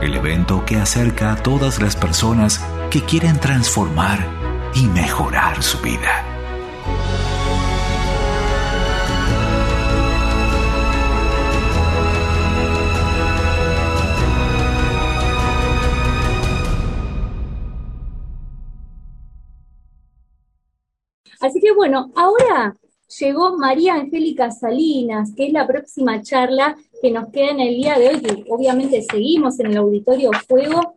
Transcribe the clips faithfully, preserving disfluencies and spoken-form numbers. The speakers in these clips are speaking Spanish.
el evento que acerca a todas las personas que quieren transformar y mejorar su vida. Así que bueno, ahora llegó María Angélica Salinas, que es la próxima charla que nos queda en el día de hoy, que obviamente seguimos en el Auditorio Fuego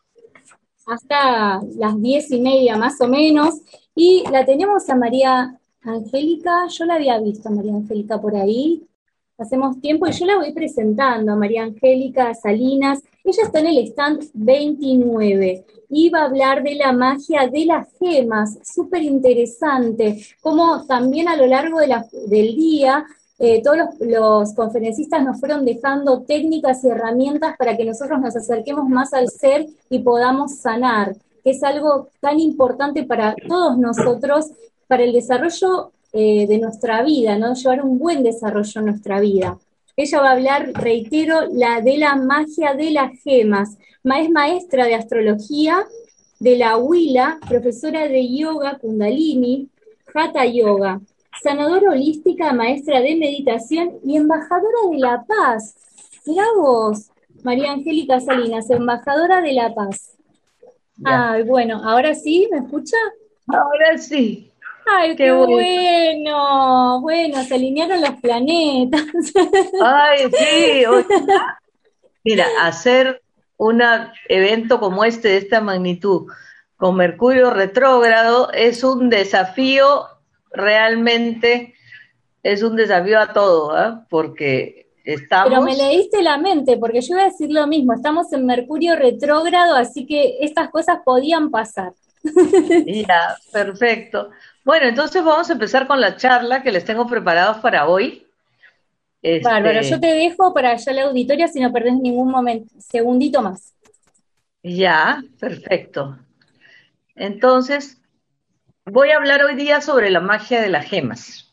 hasta las diez y media más o menos, y la tenemos a María Angélica. Yo la había visto a María Angélica por ahí, hacemos tiempo, y yo la voy presentando a María Angélica Salinas. Ella está en el stand veintinueve, y va a hablar de la magia de las gemas, súper interesante, como también a lo largo de la, del día, eh, todos los, los conferencistas nos fueron dejando técnicas y herramientas para que nosotros nos acerquemos más al ser y podamos sanar, que es algo tan importante para todos nosotros, para el desarrollo eh, de nuestra vida, ¿no? Llevar un buen desarrollo en nuestra vida. Ella va a hablar, reitero, la de la magia de las gemas. Es maestra de astrología de la Huila, profesora de yoga Kundalini, Hatha Yoga, sanadora holística, maestra de meditación y embajadora de la paz. Mirá vos, María Angélica Salinas, embajadora de la paz. Ya. Ay, bueno, ¿ahora sí? ¿Me escucha? Ahora sí. Ay, qué, qué bueno. bueno, bueno, se alinearon los planetas. Ay, sí. Mira, hacer un evento como este, de esta magnitud, con Mercurio retrógrado, es un desafío, realmente es un desafío a todo, ¿eh? Porque estamos... Pero me leíste la mente, porque yo iba a decir lo mismo, estamos en Mercurio retrógrado, así que estas cosas podían pasar. Ya, perfecto. Bueno, entonces vamos a empezar con la charla que les tengo preparados para hoy. Este... Bárbaro, yo te dejo para allá la auditoria si no perdés ningún momento, segundito más. Ya, perfecto. Entonces, voy a hablar hoy día sobre la magia de las gemas.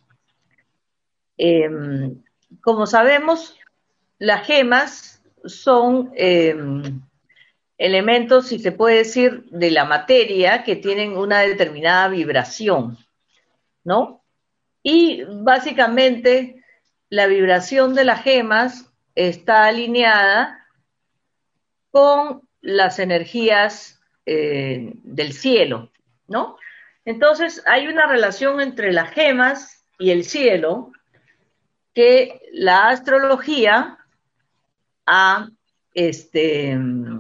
Eh, como sabemos, las gemas son eh, elementos, si se puede decir, de la materia que tienen una determinada vibración, ¿no? Y básicamente la vibración de las gemas está alineada con las energías eh, del cielo, ¿no? Entonces hay una relación entre las gemas y el cielo que la astrología ha, este,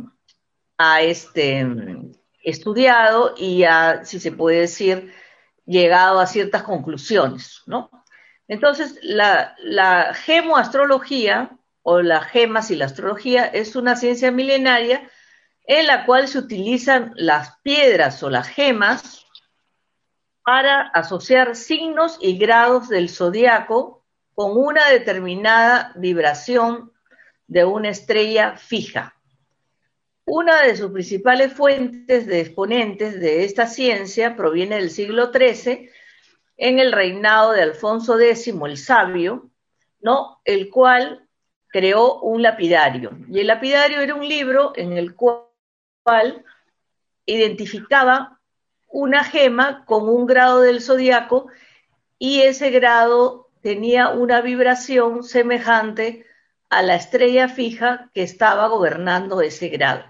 ha este, estudiado y ha, si se puede decir, llegado a ciertas conclusiones, ¿no? Entonces, la, la gemoastrología, o las gemas y la astrología, es una ciencia milenaria en la cual se utilizan las piedras o las gemas para asociar signos y grados del zodiaco con una determinada vibración de una estrella fija. Una de sus principales fuentes de exponentes de esta ciencia proviene del siglo trece, en el reinado de Alfonso décimo el Sabio, ¿no? El cual creó un lapidario. Y el lapidario era un libro en el cual identificaba una gema con un grado del zodiaco, y ese grado tenía una vibración semejante a la estrella fija que estaba gobernando ese grado.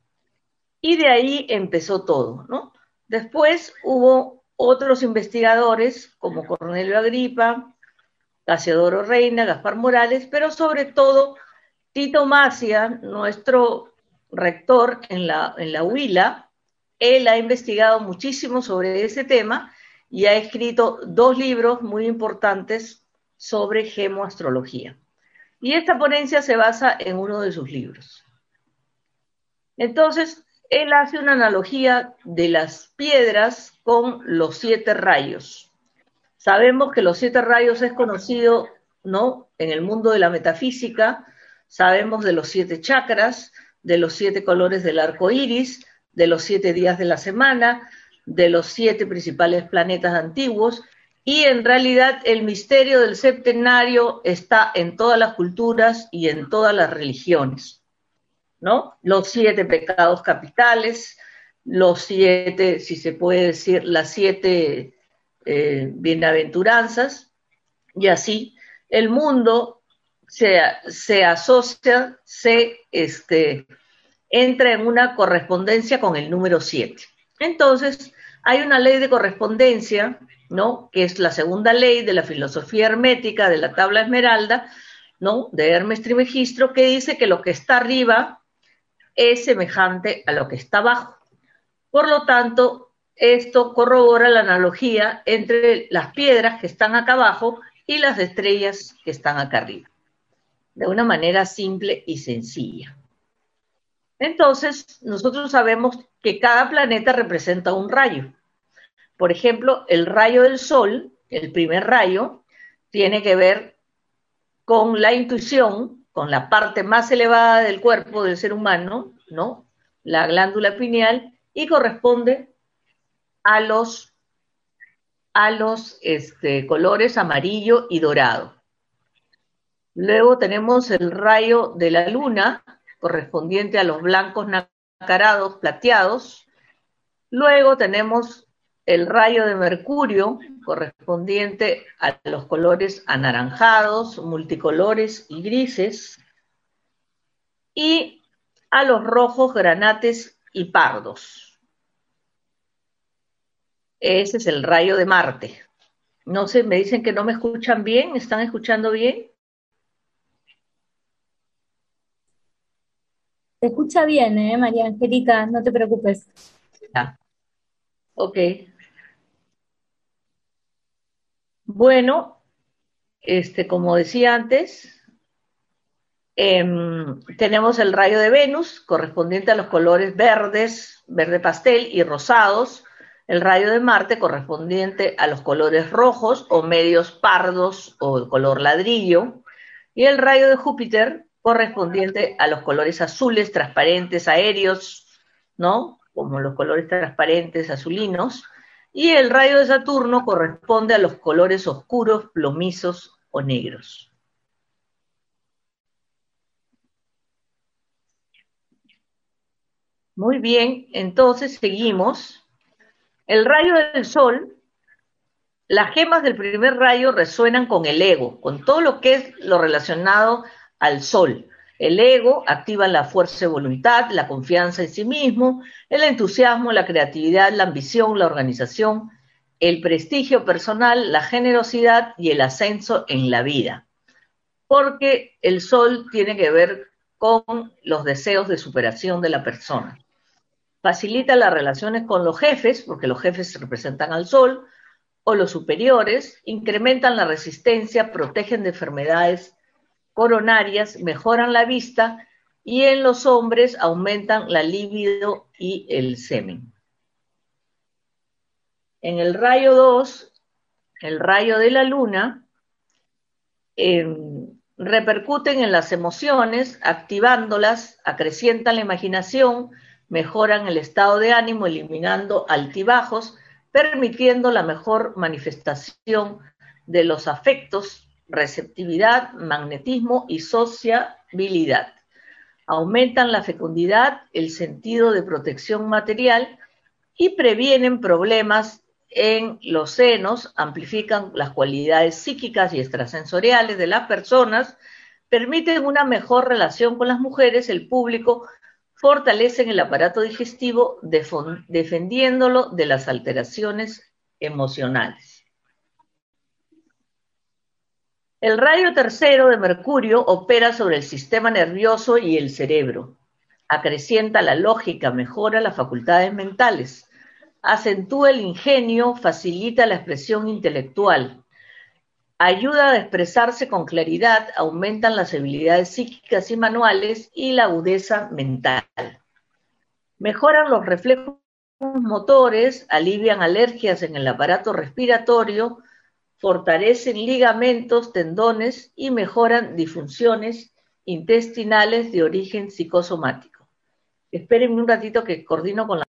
Y de ahí empezó todo, ¿no? Después hubo otros investigadores como Cornelio Agripa, Casiodoro Reina, Gaspar Morales, pero sobre todo Tito Macia, nuestro rector en la, en la Huila. Él ha investigado muchísimo sobre ese tema y ha escrito dos libros muy importantes sobre gemoastrología. Y esta ponencia se basa en uno de sus libros. Entonces, él hace una analogía de las piedras con los siete rayos. Sabemos que los siete rayos es conocido, ¿no?, en el mundo de la metafísica. Sabemos de los siete chakras, de los siete colores del arco iris, de los siete días de la semana, de los siete principales planetas antiguos, y en realidad el misterio del septenario está en todas las culturas y en todas las religiones, ¿no? Los siete pecados capitales, los siete, si se puede decir, las siete eh, bienaventuranzas, y así el mundo se, se asocia, se este, entra en una correspondencia con el número siete. Entonces, hay una ley de correspondencia, ¿no? Que es la segunda ley de la filosofía hermética de la tabla esmeralda, ¿no? De Hermes Trismegisto, que dice que lo que está arriba es semejante a lo que está abajo. Por lo tanto, esto corrobora la analogía entre las piedras que están acá abajo y las estrellas que están acá arriba, de una manera simple y sencilla. Entonces, nosotros sabemos que cada planeta representa un rayo. Por ejemplo, el rayo del Sol, el primer rayo, tiene que ver con la intuición, con la parte más elevada del cuerpo del ser humano, ¿no? La glándula pineal, y corresponde a los, a los este, colores amarillo y dorado. Luego tenemos el rayo de la luna, correspondiente a los blancos nacarados, plateados. Luego tenemos el rayo de Mercurio, correspondiente a los colores anaranjados, multicolores y grises. Y a los rojos, granates y pardos. Ese es el rayo de Marte. No sé, me dicen que no me escuchan bien. ¿Están escuchando bien? Se escucha bien, ¿eh, María Angélica? No te preocupes. Ya. Ok. Bueno, este, como decía antes, eh, tenemos el rayo de Venus, correspondiente a los colores verdes, verde pastel y rosados. El rayo de Marte, correspondiente a los colores rojos o medios pardos o el color ladrillo. Y el rayo de Júpiter, correspondiente a los colores azules, transparentes, aéreos, ¿no? Como los colores transparentes, azulinos. Y el rayo de Saturno corresponde a los colores oscuros, plomizos o negros. Muy bien, entonces seguimos. El rayo del Sol, las gemas del primer rayo resuenan con el ego, con todo lo que es lo relacionado al Sol. El ego activa la fuerza de voluntad, la confianza en sí mismo, el entusiasmo, la creatividad, la ambición, la organización, el prestigio personal, la generosidad y el ascenso en la vida. Porque el Sol tiene que ver con los deseos de superación de la persona. Facilita las relaciones con los jefes, porque los jefes representan al Sol, o los superiores, incrementan la resistencia, protegen de enfermedades coronarias, mejoran la vista y en los hombres aumentan la libido y el semen. En el rayo dos, el rayo de la luna, eh, repercuten en las emociones, activándolas, acrecientan la imaginación, mejoran el estado de ánimo, eliminando altibajos, permitiendo la mejor manifestación de los afectos, receptividad, magnetismo y sociabilidad. Aumentan la fecundidad, el sentido de protección material y previenen problemas en los senos, amplifican las cualidades psíquicas y extrasensoriales de las personas, permiten una mejor relación con las mujeres, el público, fortalecen el aparato digestivo, defendiéndolo de las alteraciones emocionales. El rayo tercero de Mercurio opera sobre el sistema nervioso y el cerebro. Acrecienta la lógica, mejora las facultades mentales, acentúa el ingenio, facilita la expresión intelectual, ayuda a expresarse con claridad, aumentan las habilidades psíquicas y manuales y la agudeza mental. Mejoran los reflejos motores, alivian alergias en el aparato respiratorio, fortalecen ligamentos, tendones y mejoran disfunciones intestinales de origen psicosomático. Espérenme un ratito que coordino con la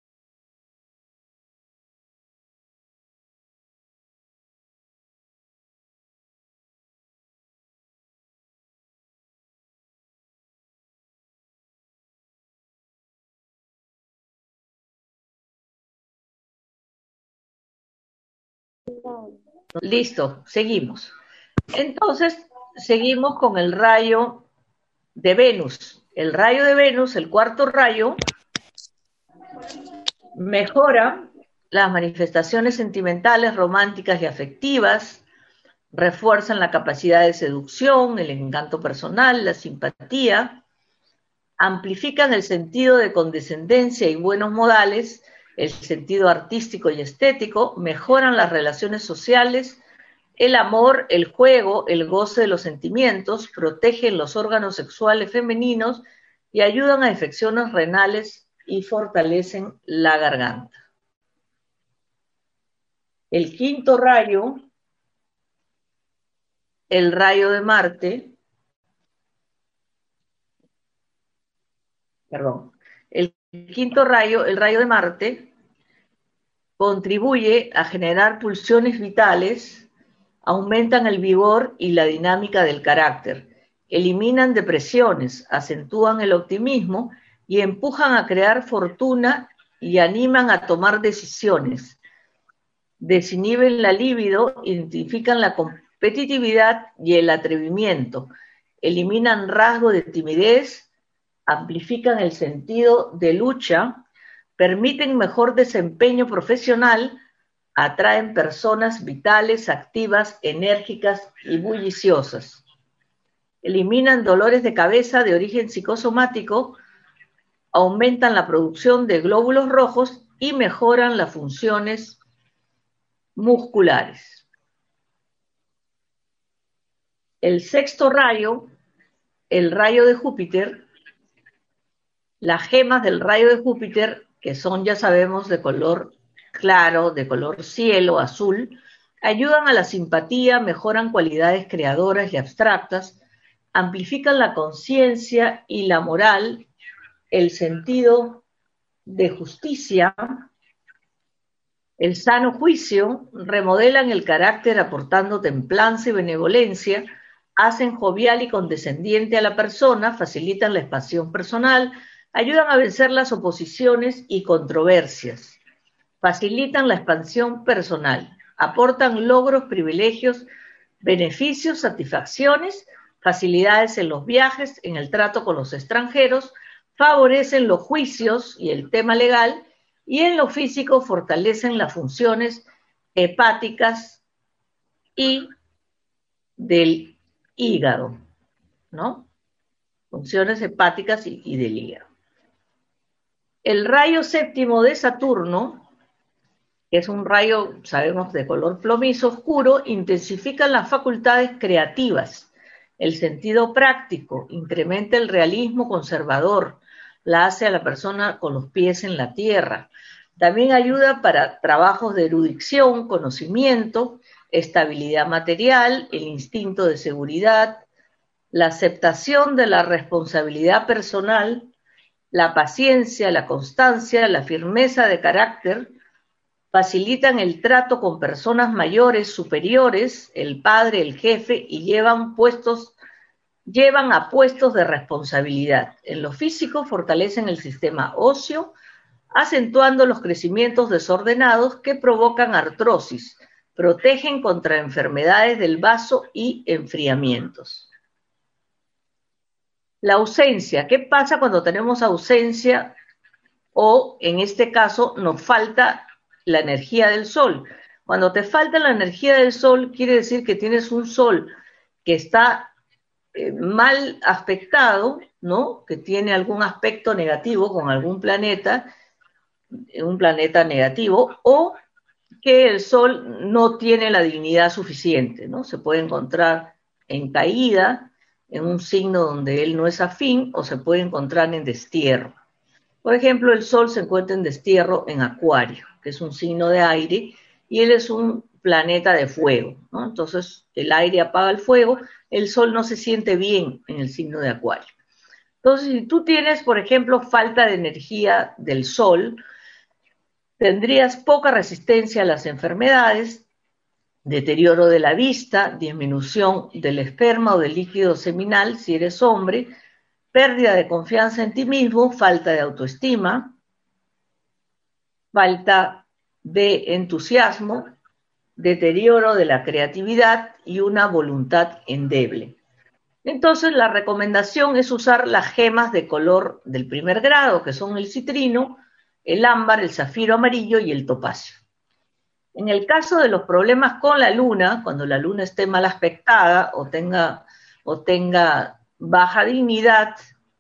Listo, seguimos. Entonces, seguimos con el rayo de Venus. El rayo de Venus, el cuarto rayo, mejora las manifestaciones sentimentales, románticas y afectivas, refuerzan la capacidad de seducción, el encanto personal, la simpatía, amplifican el sentido de condescendencia y buenos modales, el sentido artístico y estético, mejoran las relaciones sociales, el amor, el juego, el goce de los sentimientos, protegen los órganos sexuales femeninos y ayudan a afecciones renales y fortalecen la garganta. El quinto rayo, el rayo de Marte, perdón, el quinto rayo, el rayo de Marte, contribuye a generar pulsiones vitales, aumentan el vigor y la dinámica del carácter, eliminan depresiones, acentúan el optimismo y empujan a crear fortuna y animan a tomar decisiones. Desinhiben la libido, identifican la competitividad y el atrevimiento, eliminan rasgos de timidez, amplifican el sentido de lucha, permiten mejor desempeño profesional, atraen personas vitales, activas, enérgicas y bulliciosas. Eliminan dolores de cabeza de origen psicosomático, aumentan la producción de glóbulos rojos y mejoran las funciones musculares. El sexto rayo, el rayo de Júpiter, las gemas del rayo de Júpiter, que son, ya sabemos, de color claro, de color cielo, azul, ayudan a la simpatía, mejoran cualidades creadoras y abstractas, amplifican la conciencia y la moral, el sentido de justicia, el sano juicio, remodelan el carácter aportando templanza y benevolencia, hacen jovial y condescendiente a la persona, facilitan la expansión personal, ayudan a vencer las oposiciones y controversias, facilitan la expansión personal, aportan logros, privilegios, beneficios, satisfacciones, facilidades en los viajes, en el trato con los extranjeros, favorecen los juicios y el tema legal, y en lo físico fortalecen las funciones hepáticas y del hígado, ¿no? Funciones hepáticas y, y del hígado. El rayo séptimo de Saturno, que es un rayo, sabemos, de color plomizo oscuro, intensifica las facultades creativas, el sentido práctico, incrementa el realismo conservador, la hace a la persona con los pies en la tierra. También ayuda para trabajos de erudición, conocimiento, estabilidad material, el instinto de seguridad, la aceptación de la responsabilidad personal, la paciencia, la constancia, la firmeza de carácter, facilitan el trato con personas mayores, superiores, el padre, el jefe, y llevan puestos, llevan a puestos de responsabilidad. En lo físico fortalecen el sistema óseo, acentuando los crecimientos desordenados que provocan artrosis, protegen contra enfermedades del vaso y enfriamientos. La ausencia, ¿qué pasa cuando tenemos ausencia o, en este caso, nos falta la energía del sol? Cuando te falta la energía del sol, quiere decir que tienes un sol que está eh, mal aspectado, ¿no? Que tiene algún aspecto negativo con algún planeta, un planeta negativo, o que el sol no tiene la dignidad suficiente, ¿no? Se puede encontrar en caída, en un signo donde él no es afín, o se puede encontrar en destierro. Por ejemplo, el Sol se encuentra en destierro en Acuario, que es un signo de aire, y él es un planeta de fuego, ¿no? Entonces, el aire apaga el fuego, el Sol no se siente bien en el signo de Acuario. Entonces, si tú tienes, por ejemplo, falta de energía del Sol, tendrías poca resistencia a las enfermedades, deterioro de la vista, disminución del esperma o del líquido seminal si eres hombre, pérdida de confianza en ti mismo, falta de autoestima, falta de entusiasmo, deterioro de la creatividad y una voluntad endeble. Entonces, la recomendación es usar las gemas de color del primer grado, que son el citrino, el ámbar, el zafiro amarillo y el topacio. En el caso de los problemas con la luna, cuando la luna esté mal aspectada o tenga, o tenga baja dignidad,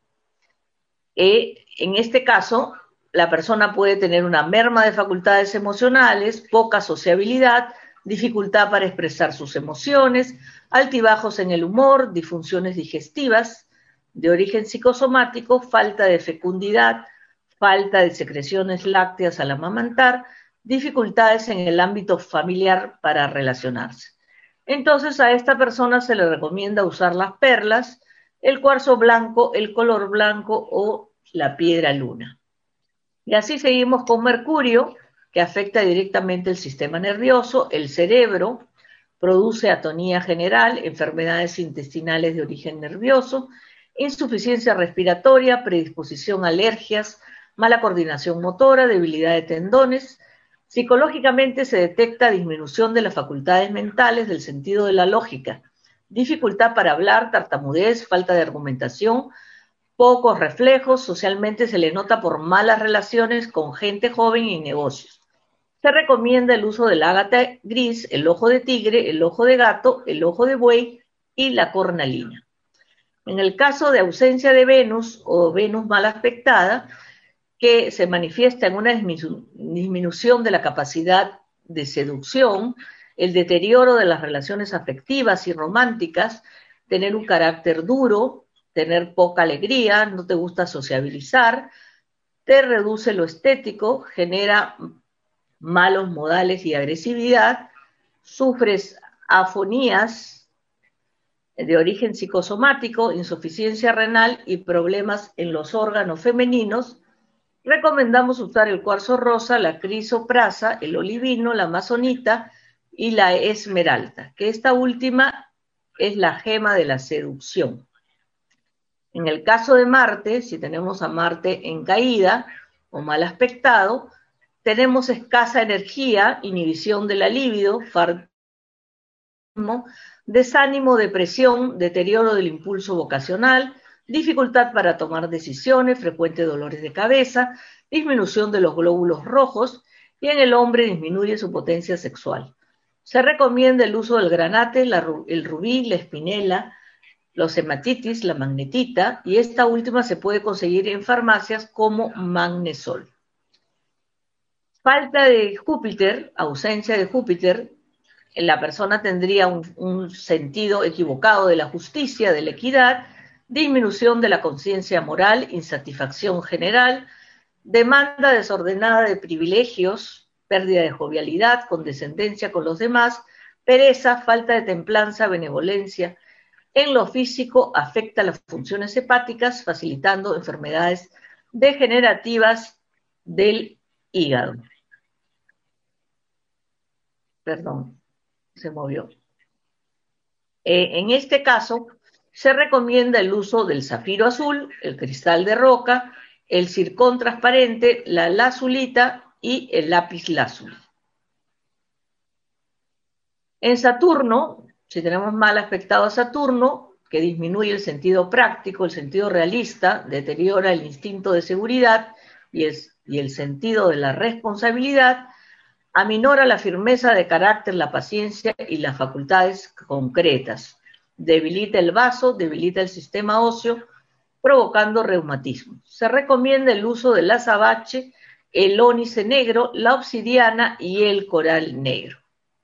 eh, en este caso, la persona puede tener una merma de facultades emocionales, poca sociabilidad, dificultad para expresar sus emociones, altibajos en el humor, disfunciones digestivas de origen psicosomático, falta de fecundidad, falta de secreciones lácteas al amamantar, dificultades en el ámbito familiar para relacionarse. Entonces a esta persona se le recomienda usar las perlas, el cuarzo blanco, el color blanco o la piedra luna. Y así seguimos con Mercurio, que afecta directamente el sistema nervioso, el cerebro, produce atonía general, enfermedades intestinales de origen nervioso, insuficiencia respiratoria, predisposición a alergias, mala coordinación motora, debilidad de tendones. Psicológicamente se detecta disminución de las facultades mentales del sentido de la lógica, dificultad para hablar, tartamudez, falta de argumentación, pocos reflejos, socialmente se le nota por malas relaciones con gente joven y negocios. Se recomienda el uso del ágata gris, el ojo de tigre, el ojo de gato, el ojo de buey y la cornalina. En el caso de ausencia de Venus o Venus mal aspectada, que se manifiesta en una disminu- disminución de la capacidad de seducción, el deterioro de las relaciones afectivas y románticas, tener un carácter duro, tener poca alegría, no te gusta sociabilizar, te reduce lo estético, genera malos modales y agresividad, sufres afonías de origen psicosomático, insuficiencia renal y problemas en los órganos femeninos. Recomendamos usar el cuarzo rosa, la crisoprasa, el olivino, la amazonita y la esmeralda, que esta última es la gema de la seducción. En el caso de Marte, si tenemos a Marte en caída o mal aspectado, tenemos escasa energía, inhibición de la libido, desánimo, depresión, deterioro del impulso vocacional, dificultad para tomar decisiones, frecuentes dolores de cabeza, disminución de los glóbulos rojos y en el hombre disminuye su potencia sexual. Se recomienda el uso del granate, la, el rubí, la espinela, los hematitis, la magnetita y esta última se puede conseguir en farmacias como magnesol. Falta de Júpiter, ausencia de Júpiter, la persona tendría un, un sentido equivocado de la justicia, de la equidad, disminución de la conciencia moral, insatisfacción general, demanda desordenada de privilegios, pérdida de jovialidad, condescendencia con los demás, pereza, falta de templanza, benevolencia. En lo físico afecta las funciones hepáticas, facilitando enfermedades degenerativas del hígado. Perdón, se movió. Eh, en este caso, se recomienda el uso del zafiro azul, el cristal de roca, el zircón transparente, la lazulita y el lápiz lazuli. En Saturno, si tenemos mal afectado a Saturno, que disminuye el sentido práctico, el sentido realista, deteriora el instinto de seguridad y el, y el sentido de la responsabilidad, aminora la firmeza de carácter, la paciencia y las facultades concretas. Debilita el vaso, debilita el sistema óseo, provocando reumatismo. Se recomienda el uso del azabache, el ónice negro, la obsidiana y el coral negro.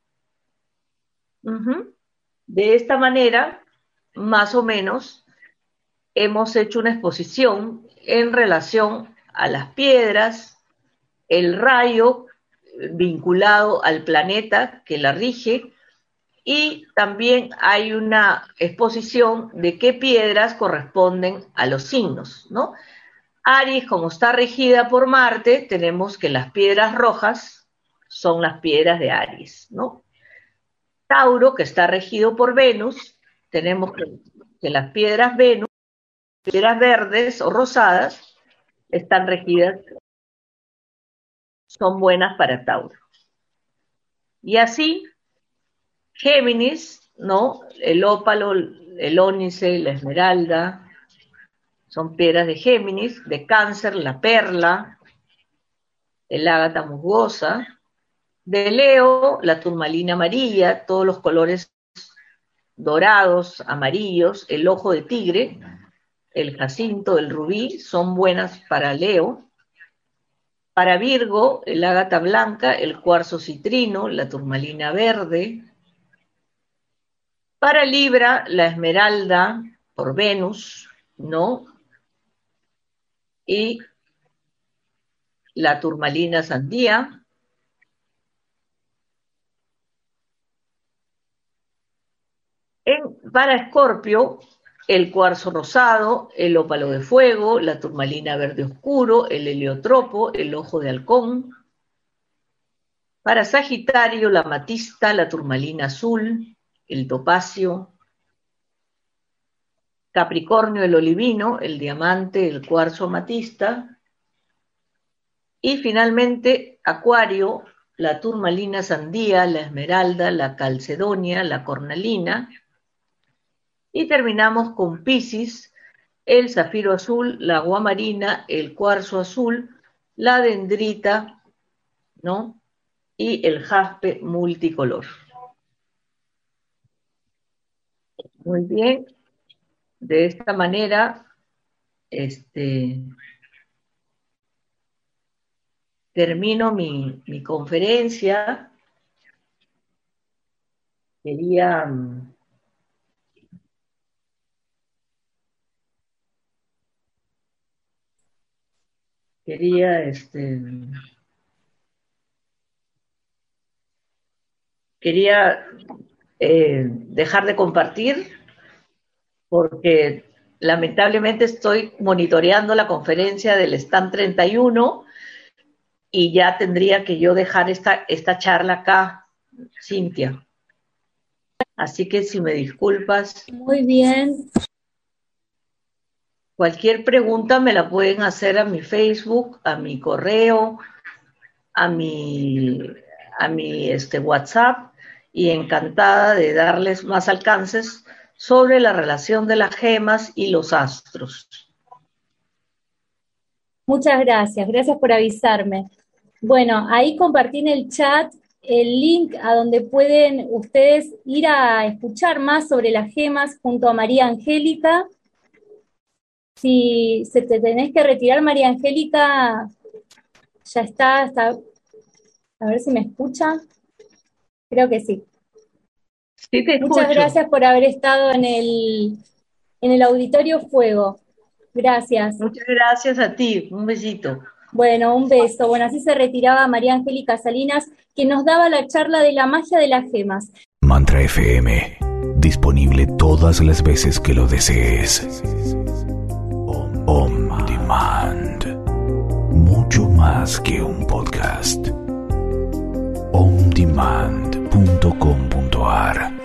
Uh-huh. De esta manera, más o menos, hemos hecho una exposición en relación a las piedras, el rayo vinculado al planeta que la rige, y también hay una exposición de qué piedras corresponden a los signos, ¿no? Aries, como está regida por Marte, tenemos que las piedras rojas son las piedras de Aries, ¿no? Tauro, que está regido por Venus, tenemos que, que las piedras Venus, piedras verdes o rosadas, están regidas, son buenas para Tauro. Y así Géminis, ¿no? El ópalo, el ónice, la esmeralda, son piedras de Géminis. De Cáncer, la perla, el ágata musgosa. De Leo, la turmalina amarilla, todos los colores dorados, amarillos, el ojo de tigre, el jacinto, el rubí, son buenas para Leo. Para Virgo, el ágata blanca, el cuarzo citrino, la turmalina verde. Para Libra, la esmeralda por Venus, ¿no? Y la turmalina sandía. En, para Escorpio, el cuarzo rosado, el ópalo de fuego, la turmalina verde oscuro, el heliotropo, el ojo de halcón. Para Sagitario, la amatista, la turmalina azul, el topacio. Capricornio, el olivino, el diamante, el cuarzo amatista. Y finalmente, Acuario, la turmalina sandía, la esmeralda, la calcedonia, la cornalina. Y terminamos con Piscis, el zafiro azul, la aguamarina, el cuarzo azul, la dendrita, ¿no? Y el jaspe multicolor. Muy bien. De esta manera, este, termino mi, mi conferencia. Quería... Quería, este, quería eh, dejar de compartir porque lamentablemente estoy monitoreando la conferencia del stand treinta y uno y ya tendría que yo dejar esta, esta charla acá, Cintia. Así que si me disculpas. Muy bien. Cualquier pregunta me la pueden hacer a mi Facebook, a mi correo, a mi, a mi este, WhatsApp, y encantada de darles más alcances sobre la relación de las gemas y los astros. Muchas gracias, gracias por avisarme. Bueno, ahí compartí en el chat el link a donde pueden ustedes ir a escuchar más sobre las gemas junto a María Angélica. Si se te tenés que retirar, María Angélica, ya está, está, a ver si me escucha. Creo que sí. Sí, te escucho. Muchas gracias por haber estado en el, en el Auditorio Fuego. Gracias. Muchas gracias a ti. Un besito. Bueno, un beso. Bueno, así se retiraba María Angélica Salinas, que nos daba la charla de la magia de las gemas. Mantra F M, disponible todas las veces que lo desees. On Demand. Mucho más que un podcast. on demand punto com punto a r